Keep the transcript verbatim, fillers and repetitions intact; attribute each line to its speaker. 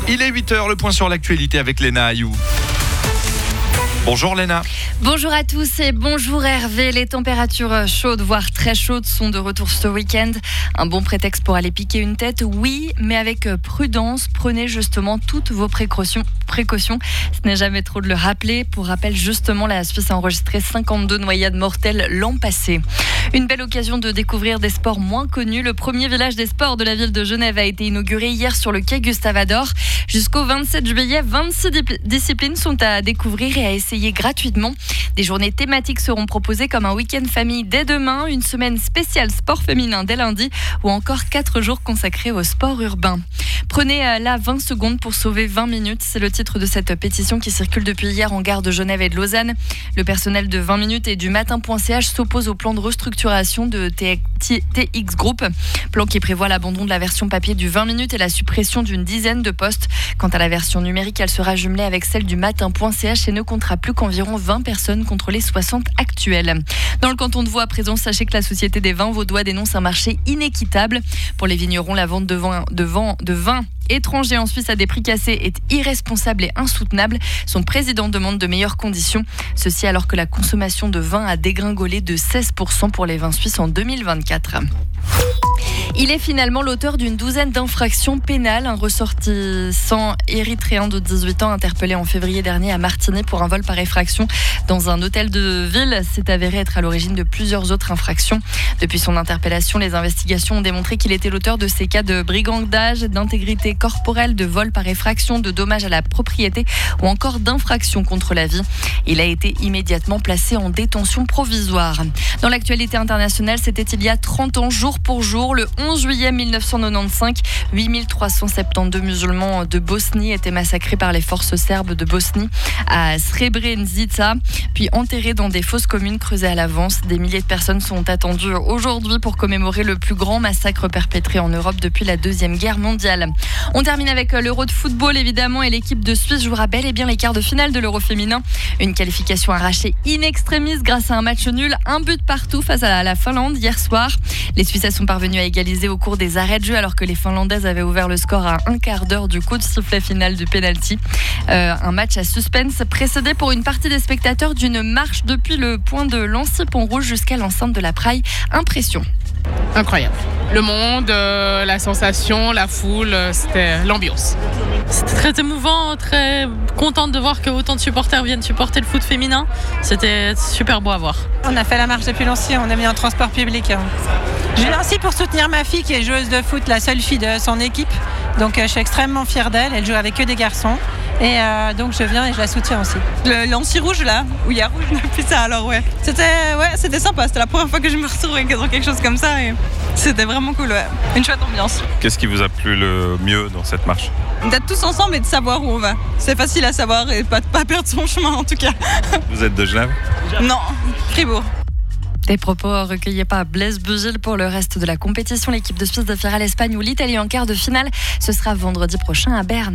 Speaker 1: Il est huit heures, le point sur l'actualité avec Léna Ayou. Bonjour Léna.
Speaker 2: Bonjour à tous et bonjour Hervé. Les températures chaudes, voire très chaudes, sont de retour ce week-end. Un bon prétexte pour aller piquer une tête, oui, mais avec prudence. Prenez justement toutes vos précautions. précautions. Ce n'est jamais trop de le rappeler. Pour rappel, justement, la Suisse a enregistré cinquante-deux noyades mortelles l'an passé. Une belle occasion de découvrir des sports moins connus. Le premier village des sports de la ville de Genève a été inauguré hier sur le quai Gustave-Adolphe. Jusqu'au vingt-sept juillet, vingt-six disciplines sont à découvrir et à essayer gratuitement. Des journées thématiques seront proposées comme un week-end famille dès demain, une semaine spéciale sport féminin dès lundi ou encore quatre jours consacrés au sport urbain. Prenez là vingt secondes pour sauver vingt minutes. C'est le titre de cette pétition qui circule depuis hier en gare de Genève et de Lausanne. Le personnel de vingt minutes et du matin point c h s'oppose au plan de restructuration de T X Group. Plan qui prévoit l'abandon de la version papier du vingt minutes et la suppression d'une dizaine de postes. Quant à la version numérique, elle sera jumelée avec celle du matin point c h et ne comptera plus qu'environ vingt personnes contre les soixante actuelles. Dans le canton de Vaud, à présent, sachez que la Société des vins vaudois dénonce un marché inéquitable. Pour les vignerons, la vente de vin, de vin, de vin étranger en Suisse à des prix cassés est irresponsable et insoutenable. Son président demande de meilleures conditions. Ceci alors que la consommation de vin a dégringolé de seize pour cent pour les vins suisses en deux mille vingt-quatre. Il est finalement l'auteur d'une douzaine d'infractions pénales. Un ressortissant érythréen de dix-huit ans interpellé en février dernier à Martigny pour un vol par effraction dans un hôtel de ville s'est avéré être à l'origine de plusieurs autres infractions. Depuis son interpellation, les investigations ont démontré qu'il était l'auteur de ces cas de brigandage, d'intégrité corporelle, de vol par effraction, de dommage à la propriété ou encore d'infraction contre la vie. Il a été immédiatement placé en détention provisoire. Dans l'actualité internationale, c'était il y a trente ans, jour pour jour, le onze juillet mille neuf cent quatre-vingt-quinze, huit mille trois cent soixante-douze musulmans de Bosnie étaient massacrés par les forces serbes de Bosnie à Srebrenica, puis enterrés dans des fosses communes creusées à l'avance. Des milliers de personnes sont attendues aujourd'hui pour commémorer le plus grand massacre perpétré en Europe depuis la Deuxième Guerre mondiale. On termine avec l'Euro de football évidemment et l'équipe de Suisse jouera bel et bien les quarts de finale de l'Euro féminin. Une qualification arrachée in extremis grâce à un match nul, un but partout face à la Finlande hier soir. Les Suisses sont parvenus à égaliser au cours des arrêts de jeu alors que les Finlandaises avaient ouvert le score à un quart d'heure du coup de sifflet final du penalty. Euh, un match à suspense précédé pour une partie des spectateurs d'une marche depuis le point de Lancy-Pont-Rouge jusqu'à l'enceinte de la Praille. Impression.
Speaker 3: Incroyable. Le monde, euh, la sensation, la foule, euh, c'était l'ambiance.
Speaker 4: C'était très émouvant, très contente de voir que autant de supporters viennent supporter le foot féminin. C'était super beau à voir.
Speaker 5: On a fait la marche depuis Lancy, on a mis un transport public. Je viens Lancy pour soutenir ma fille qui est joueuse de foot, la seule fille de son équipe. Donc je suis extrêmement fière d'elle, elle joue avec que des garçons. Et euh, donc je viens et je la soutiens aussi.
Speaker 6: Le Lancy rouge là, où il y a rouge depuis ça alors ouais. C'était ouais, c'était sympa, c'était la première fois que je me retrouvais dans quelque chose comme ça et c'était vraiment cool, ouais. Une chouette ambiance.
Speaker 1: Qu'est-ce qui vous a plu le mieux dans cette marche ?
Speaker 6: D'être tous ensemble et de savoir où on va. C'est facile à savoir et pas de pas perdre son chemin en tout cas.
Speaker 1: Vous êtes de Genève ?
Speaker 6: Non, Fribourg.
Speaker 2: Des propos recueillis par Blaise Bugil pour le reste de la compétition. L'équipe de Suisse défiera l'Espagne ou l'Italie en quart de finale. Ce sera vendredi prochain à Berne.